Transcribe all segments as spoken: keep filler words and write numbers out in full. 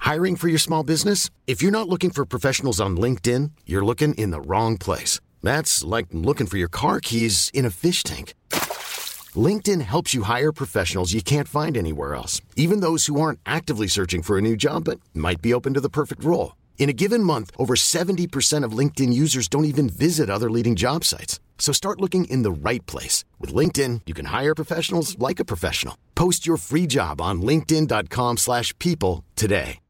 Hiring for your small business? If you're not looking for professionals on LinkedIn, you're looking in the wrong place. That's like looking for your car keys in a fish tank. LinkedIn helps you hire professionals you can't find anywhere else, even those who aren't actively searching for a new job but might be open to the perfect role. In a given month, over seventy percent of LinkedIn users don't even visit other leading job sites. So start looking in the right place. With LinkedIn, you can hire professionals like a professional. Post your free job on linkedin dot com slash people today.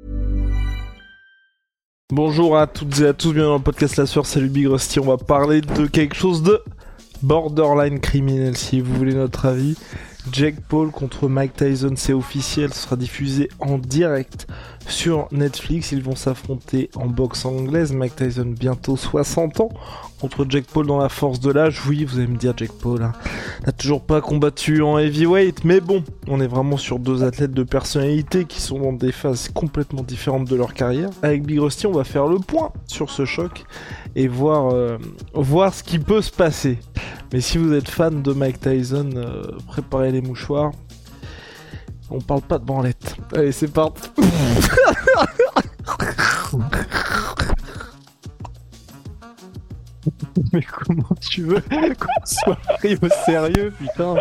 Bonjour à toutes et à tous, bienvenue dans le podcast La Sueur, salut Big Rusty. On va parler de quelque chose de borderline criminel si vous voulez notre avis. Jake Paul contre Mike Tyson, c'est officiel, ce sera diffusé en direct sur Netflix. Ils vont s'affronter en boxe anglaise. Mike Tyson bientôt soixante ans contre Jake Paul dans la force de l'âge. Oui, vous allez me dire, Jake Paul hein, n'a toujours pas combattu en heavyweight, mais bon, on est vraiment sur deux athlètes de personnalité qui sont dans des phases complètement différentes de leur carrière. Avec Big Rusty, on va faire le point sur ce choc et voir, euh, voir ce qui peut se passer. Mais si vous êtes fan de Mike Tyson, euh, préparez les mouchoirs. On parle pas de branlette. Allez, c'est parti. Mais comment tu veux qu'on soit pris au sérieux, putain.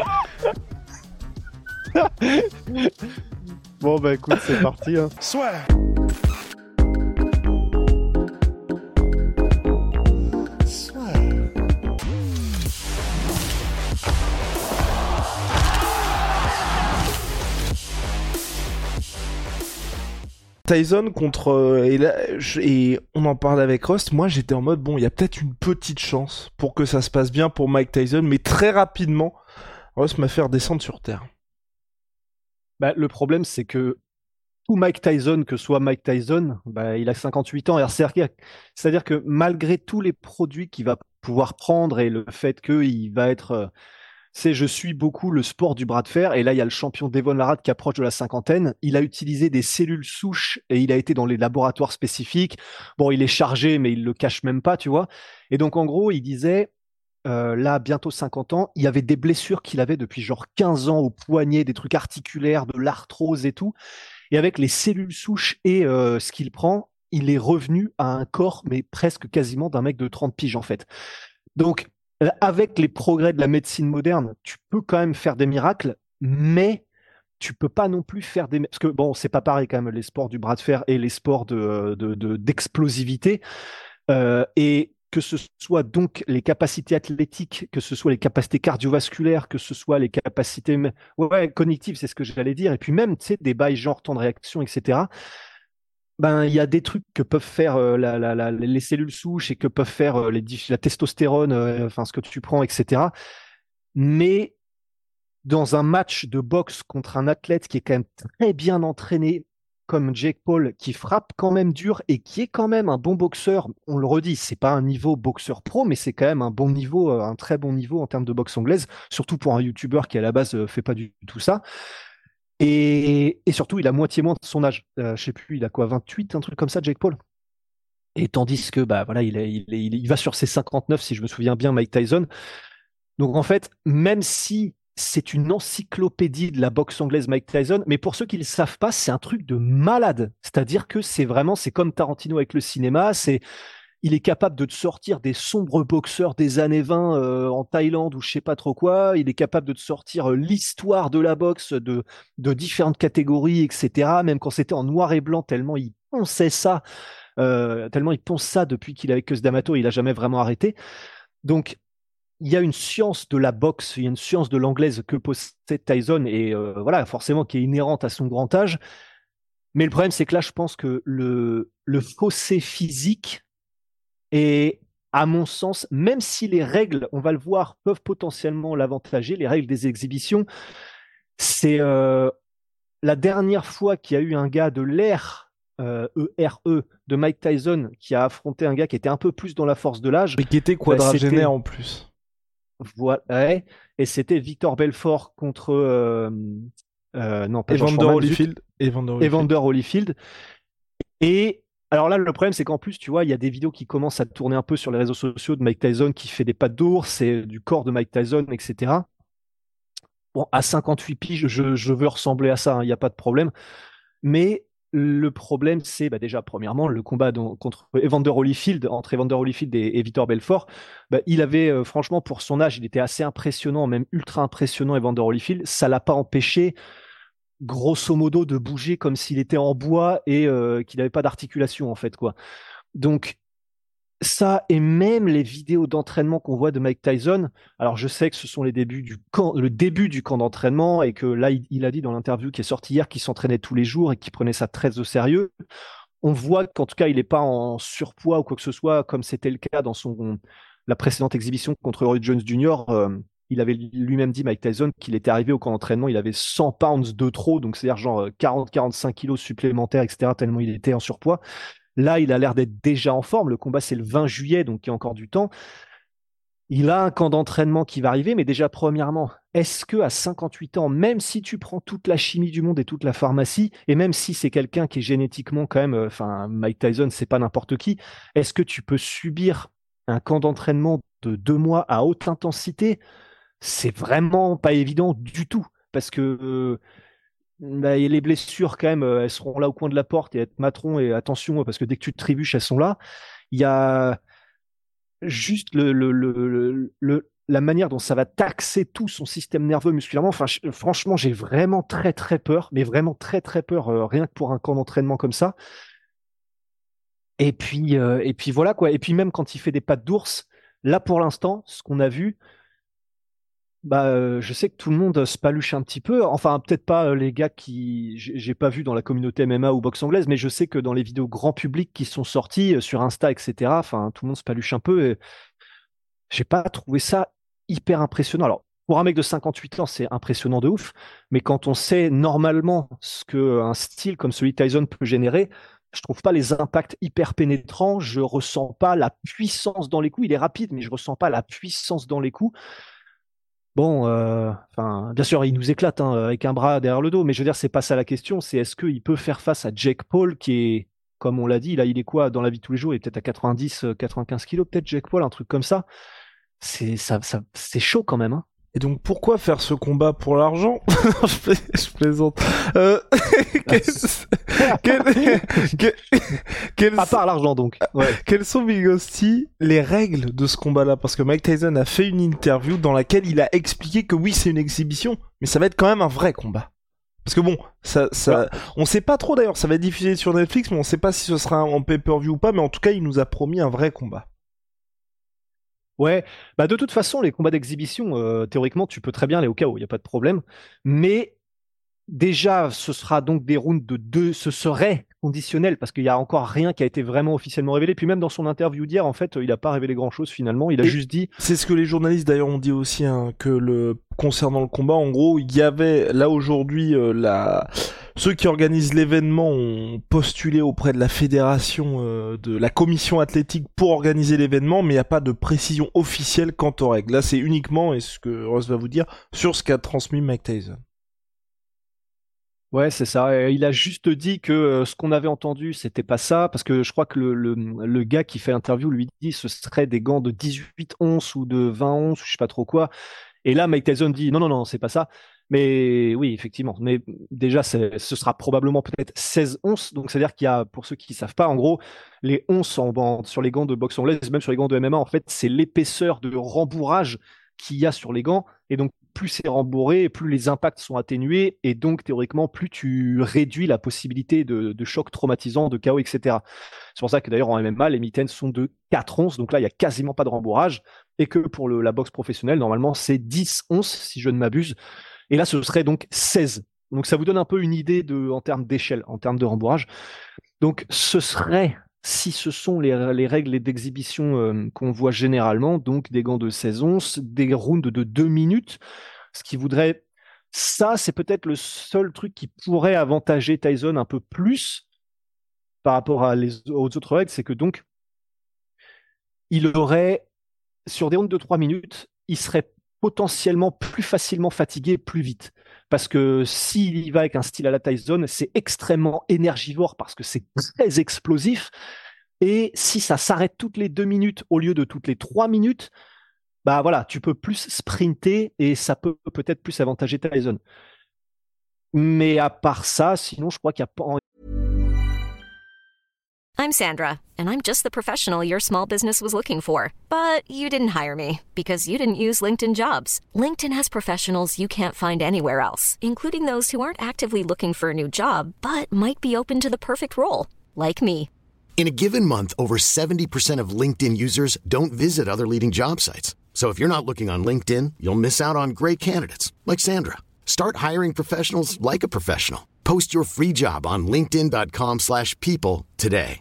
Bon bah écoute, c'est parti hein. Soit. Tyson contre euh, et, là, je, et on en parle avec Rust. Moi j'étais en mode bon, il y a peut-être une petite chance pour que ça se passe bien pour Mike Tyson, mais très rapidement Rust m'a fait redescendre sur terre. Bah, le problème c'est que tout Mike Tyson, que soit Mike Tyson, bah, il a cinquante-huit ans, c'est-à-dire que malgré tous les produits qu'il va pouvoir prendre et le fait qu'il va être euh, c'est je suis beaucoup le sport du bras de fer, et là il y a le champion Devon Larratt qui approche de la cinquantaine. Il a utilisé des cellules souches et il a été dans les laboratoires spécifiques. Bon, il est chargé mais il le cache même pas, tu vois. Et donc en gros il disait euh, là bientôt cinquante ans, il y avait des blessures qu'il avait depuis genre quinze ans au poignet, des trucs articulaires, de l'arthrose et tout, et avec les cellules souches et euh, ce qu'il prend, il est revenu à un corps mais presque quasiment d'un mec de trente piges en fait. Donc avec les progrès de la médecine moderne, tu peux quand même faire des miracles, mais tu peux pas non plus faire des... Parce que bon, c'est pas pareil quand même, les sports du bras de fer et les sports de, de, de, d'explosivité. Euh, et que ce soit donc les capacités athlétiques, que ce soit les capacités cardiovasculaires, que ce soit les capacités ouais, cognitives, c'est ce que j'allais dire, et puis même, tu sais, des bails genre temps de réaction, et cetera. Ben, il y a des trucs que peuvent faire euh, la, la, la, les cellules souches et que peuvent faire euh, les, la testostérone, euh, enfin ce que tu prends, et cetera. Mais dans un match de boxe contre un athlète qui est quand même très bien entraîné, comme Jake Paul, qui frappe quand même dur et qui est quand même un bon boxeur, on le redit, c'est pas un niveau boxeur pro, mais c'est quand même un bon niveau, euh, un très bon niveau en termes de boxe anglaise, surtout pour un YouTuber qui à la base euh, fait pas du tout ça. Et, et surtout, il a moitié moins de son âge. Euh, je sais plus, il a quoi, vingt-huit, un truc comme ça, Jake Paul. Et tandis que, bah voilà, il, est, il, est, il va sur ses cinquante-neuf, si je me souviens bien, Mike Tyson. Donc en fait, même si c'est une encyclopédie de la boxe anglaise, Mike Tyson, mais pour ceux qui ne le savent pas, c'est un truc de malade. C'est-à-dire que c'est vraiment, c'est comme Tarantino avec le cinéma, c'est... Il est capable de te sortir des sombres boxeurs des années vingt euh, en Thaïlande ou je sais pas trop quoi. Il est capable de te sortir euh, l'histoire de la boxe de, de différentes catégories, et cetera. Même quand c'était en noir et blanc, tellement il ponçait ça, euh, tellement il ponce ça depuis qu'il est avec Cus D'Amato, il a jamais vraiment arrêté. Donc, il y a une science de la boxe, il y a une science de l'anglaise que possède Tyson et euh, voilà, forcément qui est inhérente à son grand âge. Mais le problème, c'est que là, je pense que le, le fossé physique, et à mon sens, même si les règles, on va le voir, peuvent potentiellement l'avantager, les règles des exhibitions, c'est euh, la dernière fois qu'il y a eu un gars de l'ère euh, E R E de Mike Tyson qui a affronté un gars qui était un peu plus dans la force de l'âge. Mais qui était quadragénaire bah, en plus. Voilà, ouais, et c'était Victor Belfort contre... Euh, euh, non, pas Evander Holyfield. Evander Holyfield. Et alors là, le problème, c'est qu'en plus, tu vois, il y a des vidéos qui commencent à tourner un peu sur les réseaux sociaux de Mike Tyson qui fait des pattes d'ours et du corps de Mike Tyson, et cetera. Bon, à cinquante-huit piges, je, je veux ressembler à ça, il hein, n'y a pas de problème. Mais le problème, c'est bah, déjà, premièrement, le combat dans, contre Evander Holyfield, entre Evander Holyfield et, et Vitor Belfort. Bah, il avait, euh, franchement, pour son âge, il était assez impressionnant, même ultra impressionnant, Evander Holyfield. Ça l'a pas empêché, grosso modo, de bouger comme s'il était en bois et euh, qu'il n'avait pas d'articulation, en fait, quoi. Donc, ça, et même les vidéos d'entraînement qu'on voit de Mike Tyson. Alors, je sais que ce sont les débuts du camp, le début du camp d'entraînement et que là, il, il a dit dans l'interview qui est sortie hier qu'il s'entraînait tous les jours et qu'il prenait ça très au sérieux. On voit qu'en tout cas, il n'est pas en surpoids ou quoi que ce soit, comme c'était le cas dans son, la précédente exhibition contre Roy Jones junior Euh, il avait lui-même dit, Mike Tyson, qu'il était arrivé au camp d'entraînement, il avait cent pounds de trop, donc c'est-à-dire genre quarante à quarante-cinq kilos supplémentaires, et cetera, tellement il était en surpoids. Là, il a l'air d'être déjà en forme. Le combat, c'est le vingt juillet, donc il y a encore du temps. Il a un camp d'entraînement qui va arriver, mais déjà, premièrement, est-ce que à cinquante-huit ans, même si tu prends toute la chimie du monde et toute la pharmacie, et même si c'est quelqu'un qui est génétiquement quand même, enfin, Mike Tyson, c'est pas n'importe qui, est-ce que tu peux subir un camp d'entraînement de deux mois à haute intensité? C'est vraiment pas évident du tout, parce que euh, bah, et les blessures, quand même, euh, elles seront là au coin de la porte et être matron. Et attention, parce que dès que tu te trébuches, elles sont là. Il y a juste le, le, le, le, la manière dont ça va taxer tout son système nerveux musculairement. Enfin, je, franchement, j'ai vraiment très, très peur, mais vraiment très, très peur, euh, rien que pour un camp d'entraînement comme ça. Et puis, euh, et puis voilà, quoi. Et puis, même quand il fait des pattes d'ours, là, pour l'instant, ce qu'on a vu, bah, euh, je sais que tout le monde se paluche un petit peu. Enfin, peut-être pas euh, les gars qui j'ai j'ai pas vu dans la communauté M M A ou boxe anglaise, mais je sais que dans les vidéos grand public qui sont sorties euh, sur Insta, et cetera. Enfin, tout le monde se paluche un peu. Et j'ai pas trouvé ça hyper impressionnant. Alors, pour un mec de cinquante-huit ans, c'est impressionnant de ouf. Mais quand on sait normalement ce que un style comme celui de Tyson peut générer, je trouve pas les impacts hyper pénétrants. Je ressens pas la puissance dans les coups. Il est rapide, mais je ressens pas la puissance dans les coups. Bon, euh, enfin, bien sûr, il nous éclate hein, avec un bras derrière le dos, mais je veux dire, c'est pas ça la question. C'est est-ce qu'il peut faire face à Jake Paul, qui est, comme on l'a dit, là, il est quoi dans la vie de tous les jours? Il est peut-être à quatre-vingt-dix, quatre-vingt-quinze kilos, peut-être Jake Paul, un truc comme ça. C'est ça, ça, c'est chaud quand même. Hein. Et donc pourquoi faire ce combat pour l'argent? je, pla... je plaisante. Euh... quels... quels... quels... quels... À part l'argent donc. Ouais. Quelles sont, Big Hosty, les règles de ce combat-là? Parce que Mike Tyson a fait une interview dans laquelle il a expliqué que oui, c'est une exhibition, mais ça va être quand même un vrai combat. Parce que bon, ça, ça, ouais. On sait pas trop d'ailleurs, ça va être diffusé sur Netflix, mais on sait pas si ce sera en pay-per-view ou pas, mais en tout cas, il nous a promis un vrai combat. Ouais, bah de toute façon, les combats d'exhibition, euh, théoriquement, tu peux très bien aller au K O, il n'y a pas de problème. Mais déjà, ce sera donc des rounds de deux, ce serait conditionnel, parce qu'il n'y a encore rien qui a été vraiment officiellement révélé. Puis même dans son interview d'hier, en fait, il n'a pas révélé grand-chose finalement, il a Et juste dit... C'est ce que les journalistes d'ailleurs ont dit aussi, hein, que le concernant le combat, en gros, il y avait là aujourd'hui euh, la... ceux qui organisent l'événement ont postulé auprès de la fédération, euh, de la commission athlétique pour organiser l'événement, mais il n'y a pas de précision officielle quant aux règles. Là, c'est uniquement, et ce que Ross va vous dire, sur ce qu'a transmis Mike Tyson. Ouais, c'est ça. Il a juste dit que euh, ce qu'on avait entendu, c'était pas ça, parce que je crois que le, le, le gars qui fait l'interview lui dit ce serait des gants de dix-huit onces ou de vingt onces, je sais pas trop quoi. Et là, Mike Tyson dit non, non, non, c'est pas ça. Mais oui, effectivement. Mais déjà, ce sera probablement peut-être seize onces. Donc, c'est-à-dire qu'il y a, pour ceux qui ne savent pas, en gros, les onces en, en, sur les gants de boxe anglaise, même sur les gants de M M A, en fait, c'est l'épaisseur de rembourrage qu'il y a sur les gants. Et donc, plus c'est rembourré, plus les impacts sont atténués. Et donc, théoriquement, plus tu réduis la possibilité de, de choc traumatisant, de K O, et cetera. C'est pour ça que d'ailleurs, en M M A, les mitaines sont de quatre onces. Donc là, il n'y a quasiment pas de rembourrage. Et que pour le, la boxe professionnelle, normalement, c'est dix onces, si je ne m'abuse. Et là, ce serait donc seize. Donc ça vous donne un peu une idée de, en termes d'échelle, en termes de rembourrage. Donc ce serait, si ce sont les, les règles d'exhibition euh, qu'on voit généralement, donc des gants de seize onces, des rounds de deux minutes, ce qui voudrait... Ça, c'est peut-être le seul truc qui pourrait avantager Tyson un peu plus par rapport à les, aux autres règles, c'est que donc, il aurait, sur des rounds de trois minutes, il serait potentiellement plus facilement fatigué plus vite. Parce que s'il y va avec un style à la Tyson, c'est extrêmement énergivore parce que c'est très explosif. Et si ça s'arrête toutes les deux minutes au lieu de toutes les trois minutes, bah voilà, tu peux plus sprinter et ça peut peut-être plus avantager Tyson. Mais à part ça, sinon, je crois qu'il n'y a pas... I'm Sandra, and I'm just the professional your small business was looking for. But you didn't hire me because you didn't use LinkedIn Jobs. LinkedIn has professionals you can't find anywhere else, including those who aren't actively looking for a new job, but might be open to the perfect role, like me. In a given month, over seventy percent of LinkedIn users don't visit other leading job sites. So if you're not looking on LinkedIn, you'll miss out on great candidates like Sandra. Start hiring professionals like a professional. Post your free job on linkedin dot com slash people today.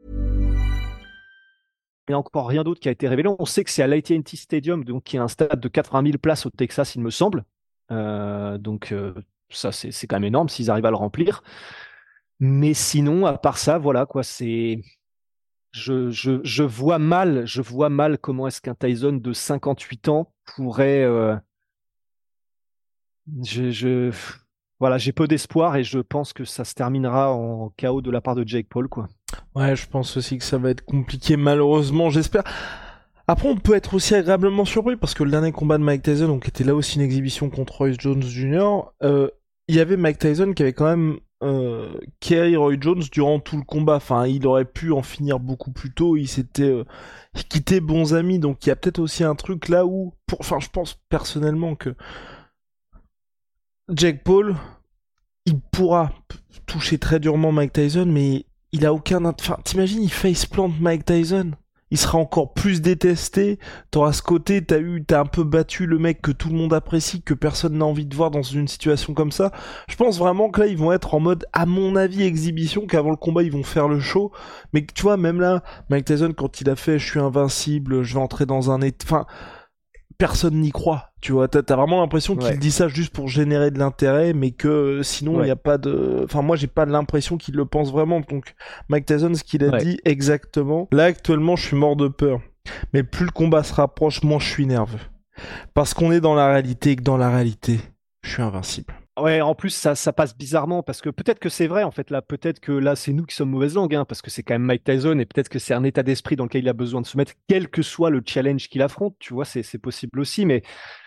Il n'y a encore rien d'autre qui a été révélé. On sait que c'est à l'A T and T Stadium, donc qui est un stade de quatre-vingt mille places au Texas, il me semble. Euh, donc euh, ça, c'est, c'est quand même énorme s'ils arrivent à le remplir. Mais sinon, à part ça, voilà quoi, c'est. Je, je, je vois mal, je vois mal comment est-ce qu'un Tyson de cinquante-huit ans pourrait. Euh... Je, je, voilà, j'ai peu d'espoir et je pense que ça se terminera en K O de la part de Jake Paul, quoi. Ouais, je pense aussi que ça va être compliqué, malheureusement, j'espère. Après, on peut être aussi agréablement surpris parce que le dernier combat de Mike Tyson, donc était là aussi une exhibition contre Roy Jones junior, euh, il y avait Mike Tyson qui avait quand même euh, carry Roy Jones durant tout le combat. Enfin, il aurait pu en finir beaucoup plus tôt. Il s'était euh, quitté bons amis, donc il y a peut-être aussi un truc là où, pour, enfin, je pense personnellement que Jake Paul, il pourra p- toucher très durement Mike Tyson, mais il a aucun... Enfin, t'imagines, il faceplant Mike Tyson, il sera encore plus détesté. T'auras ce côté, t'as eu, t'as un peu battu le mec que tout le monde apprécie, que personne n'a envie de voir dans une situation comme ça. Je pense vraiment que là, ils vont être en mode, à mon avis, exhibition, qu'avant le combat, ils vont faire le show. Mais tu vois, même là, Mike Tyson, quand il a fait « je suis invincible, je vais entrer dans un état... » Enfin, personne n'y croit, tu vois. T'as, t'as vraiment l'impression qu'il Ouais. dit ça juste pour générer de l'intérêt, mais que euh, sinon, il Ouais. n'y a pas de... Enfin, moi, j'ai pas l'impression qu'il le pense vraiment. Donc, Mike Tyson, ce qu'il a Ouais. dit exactement... Là, actuellement, je suis mort de peur. Mais plus le combat se rapproche, moins je suis nerveux. Parce qu'on est dans la réalité et que dans la réalité, je suis invincible. Ouais, en plus, ça, ça passe bizarrement parce que peut-être que c'est vrai, en fait, là, peut-être que là, c'est nous qui sommes mauvaise langue, hein, parce que c'est quand même Mike Tyson et peut-être que c'est un état d'esprit dans lequel il a besoin de se mettre, quel que soit le challenge qu'il affronte, tu vois, c'est, c'est possible aussi, mais,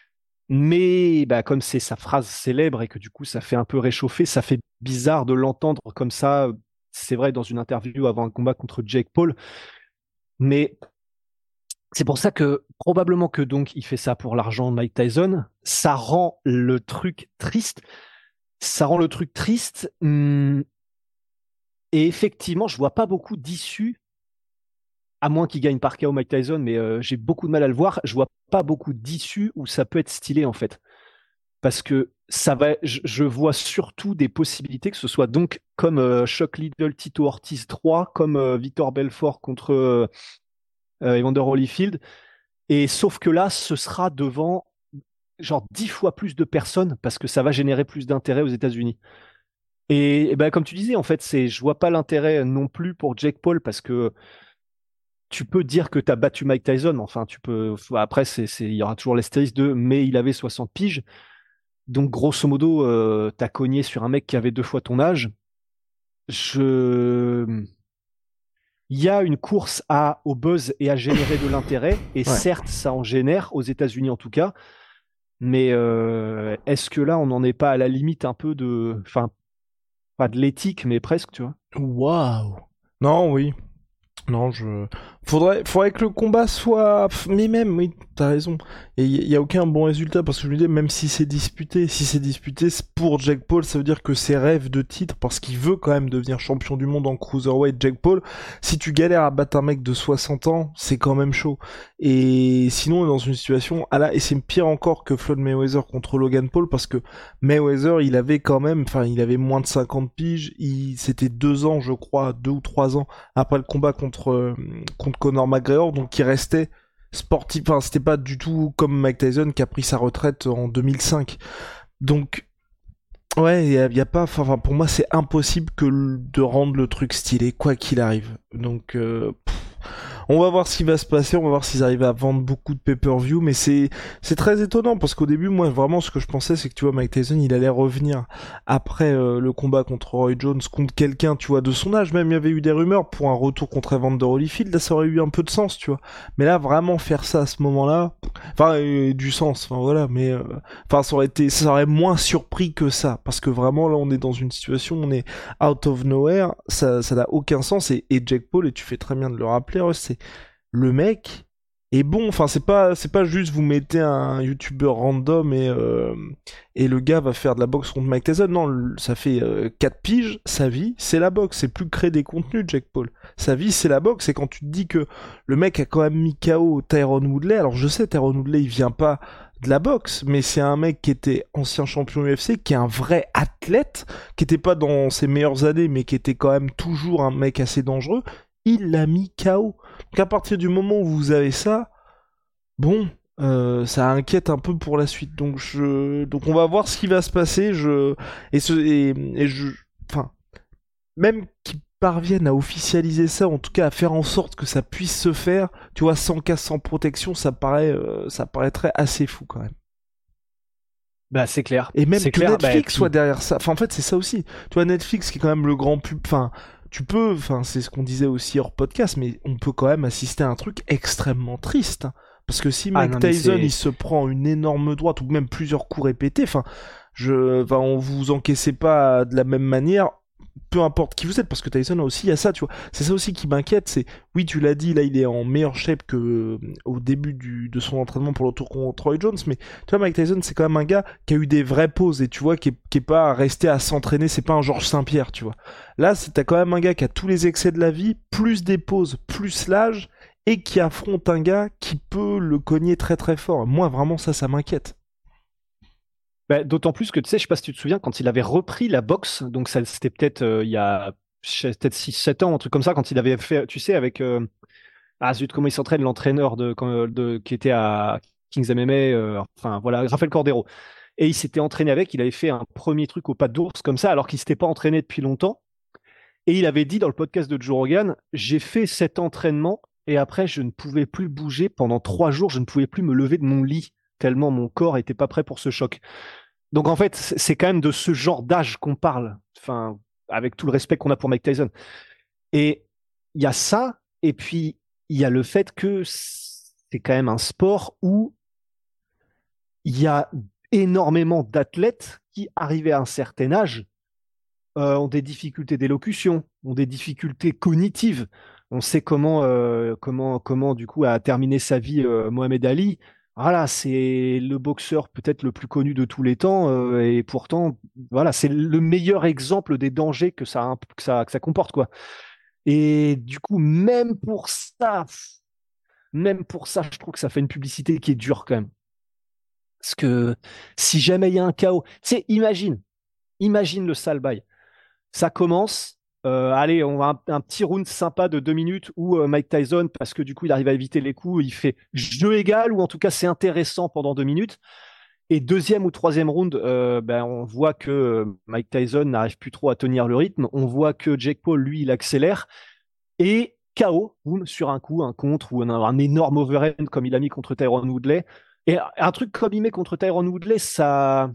mais bah, comme c'est sa phrase célèbre et que du coup, ça fait un peu réchauffer, ça fait bizarre de l'entendre comme ça, c'est vrai, dans une interview avant un combat contre Jake Paul, mais c'est pour ça que probablement que donc il fait ça pour l'argent, Mike Tyson. Ça rend le truc triste. Ça rend le truc triste. hum, Et effectivement, je vois pas beaucoup d'issues, à moins qu'il gagne par K O Mike Tyson, mais euh, j'ai beaucoup de mal à le voir. Je vois pas beaucoup d'issues où ça peut être stylé en fait, parce que ça va. Je, je vois surtout des possibilités que ce soit donc comme euh, Chuck Liddell, Tito Ortiz trois, comme euh, Victor Belfort contre euh, euh, Evander Holyfield. Et sauf que là, ce sera devant genre dix fois plus de personnes parce que ça va générer plus d'intérêt aux États-Unis. Et, et ben, comme tu disais, en fait, c'est, je vois pas l'intérêt non plus pour Jake Paul parce que tu peux dire que tu as battu Mike Tyson. Enfin, tu peux. Après, c'est, c'est, il y aura toujours l'astérisque de mais il avait soixante piges. Donc, grosso modo, euh, tu as cogné sur un mec qui avait deux fois ton âge. Je. Il y a une course à, au buzz et à générer de l'intérêt, et Ouais. certes, ça en génère, aux États-Unis en tout cas, mais euh, est-ce que là, on n'en est pas à la limite un peu de. Enfin, pas de l'éthique, mais presque, tu vois. Waouh. Non, oui. Non, je... Faudrait, faudrait que le combat soit... Mais même, oui, t'as raison. Et il y, y a aucun bon résultat, parce que je me dis, même si c'est disputé, si c'est disputé, c'est pour Jake Paul, ça veut dire que ses rêves de titre, parce qu'il veut quand même devenir champion du monde en cruiserweight, Jake Paul, si tu galères à battre un mec de soixante ans, c'est quand même chaud. Et sinon, on est dans une situation... Ah là, et c'est pire encore que Floyd Mayweather contre Logan Paul, parce que Mayweather, il avait quand même... Enfin, il avait moins de cinquante piges, il... c'était deux ans, je crois, deux ou trois ans après le combat contre, euh, contre Conor McGregor, donc il restait sportif, enfin c'était pas du tout comme Mike Tyson qui a pris sa retraite en deux mille cinq. Donc ouais, il y, y a pas, enfin pour moi c'est impossible que le- de rendre le truc stylé quoi qu'il arrive. Donc euh, pff, On va voir ce qui va se passer, on va voir s'ils arrivent à vendre beaucoup de pay-per-view, mais c'est c'est très étonnant parce qu'au début, moi, vraiment, ce que je pensais, c'est que tu vois, Mike Tyson, il allait revenir après euh, le combat contre Roy Jones, contre quelqu'un, tu vois, de son âge. Même il y avait eu des rumeurs pour un retour contre Evander Holyfield, là, ça aurait eu un peu de sens, tu vois. Mais là, vraiment faire ça à ce moment-là, enfin, euh, du sens, enfin voilà, mais euh, enfin, ça aurait été, ça aurait moins surpris que ça, parce que vraiment, là, on est dans une situation, on est out of nowhere, ça, ça n'a aucun sens, et, et Jake Paul, et tu fais très bien de le rappeler, Russ, c'est le mec est bon, enfin c'est pas c'est pas juste vous mettez un youtubeur random et euh, et le gars va faire de la boxe contre Mike Tyson. Non, ça fait euh, quatre piges, sa vie c'est la boxe, c'est plus créer des contenus, Jake Paul. Sa vie c'est la boxe, et quand tu te dis que le mec a quand même mis K O Tyron Woodley, alors je sais Tyron Woodley il vient pas de la boxe, mais c'est un mec qui était ancien champion U F C, qui est un vrai athlète, qui était pas dans ses meilleures années, mais qui était quand même toujours un mec assez dangereux. Il l'a mis K O. Donc à partir du moment où vous avez ça, bon, euh, ça inquiète un peu pour la suite. Donc je, donc on va voir ce qui va se passer. Je et ce et, et je, enfin, même qu'ils parviennent à officialiser ça, en tout cas à faire en sorte que ça puisse se faire, tu vois, sans casse, sans protection, ça paraît, euh, ça paraîtrait assez fou quand même. Bah c'est clair. Et même c'est que clair, Netflix bah, soit derrière ça. Enfin en fait c'est ça aussi. Tu vois, Netflix qui est quand même le grand pub. Enfin. Tu peux, enfin c'est ce qu'on disait aussi hors podcast, mais on peut quand même assister à un truc extrêmement triste. Hein. Parce que si Mike ah, non, Tyson il se prend une énorme droite ou même plusieurs coups répétés, enfin, je, enfin, on vous encaissez pas de la même manière, peu importe qui vous êtes, parce que Tyson a aussi, il y a ça, tu vois. C'est ça aussi qui m'inquiète, c'est, oui, tu l'as dit, là, il est en meilleure shape que euh, au début du, de son entraînement pour le tour contre Roy Jones, mais tu vois, Mike Tyson, c'est quand même un gars qui a eu des vraies pauses, et tu vois, qui est, qui est pas resté à s'entraîner, c'est pas un Georges Saint-Pierre, tu vois. Là, c'est, t'as quand même un gars qui a tous les excès de la vie, plus des pauses, plus l'âge, et qui affronte un gars qui peut le cogner très très fort. Moi, vraiment, ça, ça m'inquiète. Bah, d'autant plus que tu sais, je sais pas si tu te souviens, quand il avait repris la boxe, donc ça, c'était peut-être euh, il y a peut-être six sept ans, un truc comme ça, quand il avait fait, tu sais, avec euh, ah zut, comment il s'entraîne, l'entraîneur de, de qui était à Kings M M A, euh, enfin voilà, Rafael Cordero. Et il s'était entraîné avec, il avait fait un premier truc au pas d'ours comme ça, alors qu'il s'était pas entraîné depuis longtemps. Et il avait dit dans le podcast de Joe Rogan, j'ai fait cet entraînement et après je ne pouvais plus bouger pendant trois jours, je ne pouvais plus me lever de mon lit tellement mon corps était pas prêt pour ce choc. Donc en fait, c'est quand même de ce genre d'âge qu'on parle, enfin, avec tout le respect qu'on a pour Mike Tyson. Et il y a ça, et puis il y a le fait que c'est quand même un sport où il y a énormément d'athlètes qui, arrivés à un certain âge, euh, ont des difficultés d'élocution, ont des difficultés cognitives. On sait comment, euh, comment, comment du coup a terminé sa vie euh, Mohamed Ali. Voilà, c'est le boxeur peut-être le plus connu de tous les temps, euh, et pourtant, voilà, c'est le meilleur exemple des dangers que ça, que ça, que ça comporte, quoi. Et du coup, même pour ça, même pour ça, je trouve que ça fait une publicité qui est dure quand même. Parce que si jamais il y a un chaos, tu sais, imagine, imagine le sale bail. Ça commence. Euh, allez, on a un, un petit round sympa de deux minutes où euh, Mike Tyson, parce que du coup il arrive à éviter les coups, il fait jeu égal, ou en tout cas c'est intéressant pendant deux minutes. Et deuxième ou troisième round, euh, ben, on voit que euh, Mike Tyson n'arrive plus trop à tenir le rythme. On voit que Jake Paul, lui, il accélère. Et K O, boum, sur un coup, un contre ou un, un énorme overhand comme il a mis contre Tyron Woodley. Et un truc comme il met contre Tyron Woodley, ça...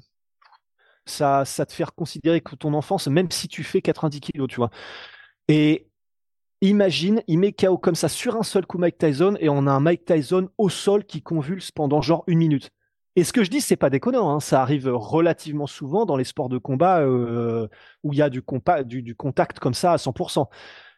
Ça, ça te fait considérer que ton enfance, même si tu fais quatre-vingt-dix kilos, tu vois. Et imagine, il met K O comme ça sur un seul coup Mike Tyson, et on a un Mike Tyson au sol qui convulse pendant genre une minute. Et ce que je dis, c'est pas déconnant, hein, ça arrive relativement souvent dans les sports de combat euh, où il y a du, compa- du, du contact comme ça à cent pour cent.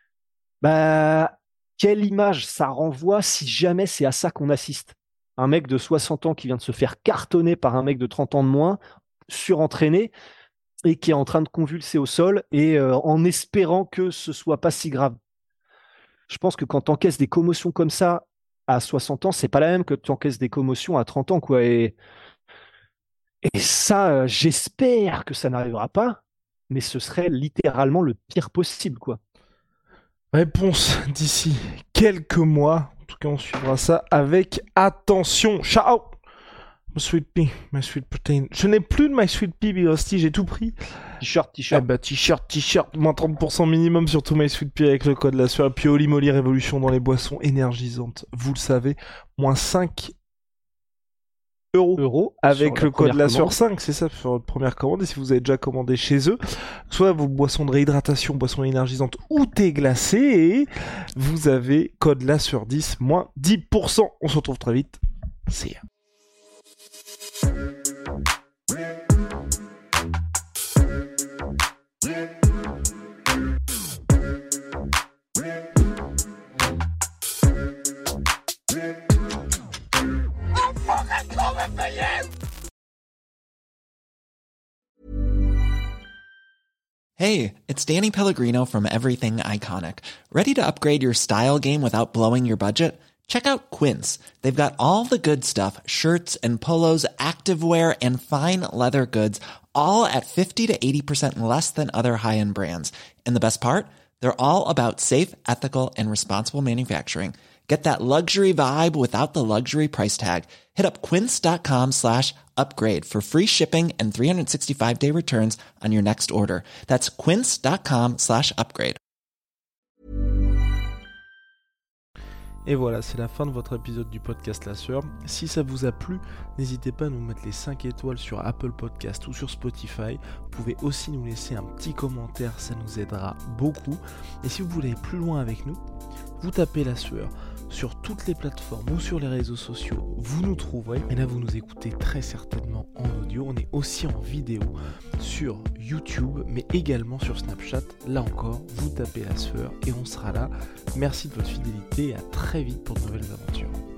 Bah, quelle image ça renvoie si jamais c'est à ça qu'on assiste? Un mec de soixante ans qui vient de se faire cartonner par un mec de trente ans de moins, surentraîné, et qui est en train de convulser au sol, et euh, en espérant que ce soit pas si grave. Je pense que quand tu encaisses des commotions comme ça à soixante ans, c'est pas la même que tu encaisses des commotions à trente ans, quoi. Et, et ça, euh, j'espère que ça n'arrivera pas, mais ce serait littéralement le pire possible, quoi. Réponse d'ici quelques mois. En tout cas, on suivra ça avec attention. Ciao! Sweet Pea, My Sweet Protein. Je n'ai plus de My Sweet Pea, Big Rusty, j'ai tout pris. T-shirt, t-shirt. Ah bah t-shirt, t-shirt, moins trente pour cent minimum sur tout My Sweet Pea avec le code la sueur. Et puis Holy Moly Révolution dans les boissons énergisantes, vous le savez, moins cinq euros, euros avec le code la sueur commande. cinq, c'est ça, sur votre première commande. Et si vous avez déjà commandé chez eux, soit vos boissons de réhydratation, boissons énergisantes ou thé glacé, et vous avez code la sueur dix, moins dix pour cent. On se retrouve très vite. See ya. Hey, it's Danny Pellegrino from Everything Iconic. Ready to upgrade your style game without blowing your budget? Check out Quince. They've got all the good stuff, shirts and polos, activewear, and fine leather goods, all at fifty to eighty percent less than other high-end brands. And the best part? They're all about safe, ethical, and responsible manufacturing. Get that luxury vibe without the luxury price tag. Hit up quince.com slash upgrade for free shipping and three sixty-five day returns on your next order. That's quince.com slash upgrade. Et voilà, c'est la fin de votre épisode du podcast La Sueur. Si ça vous a plu, n'hésitez pas à nous mettre les cinq étoiles sur Apple Podcast ou sur Spotify. Vous pouvez aussi nous laisser un petit commentaire, ça nous aidera beaucoup. Et si vous voulez aller plus loin avec nous, vous tapez La Sueur sur toutes les plateformes ou sur les réseaux sociaux, vous nous trouverez. Et là, vous nous écoutez très certainement en audio. On est aussi en vidéo sur YouTube, mais également sur Snapchat. Là encore, vous tapez La Sueur et on sera là. Merci de votre fidélité et à très vite pour de nouvelles aventures.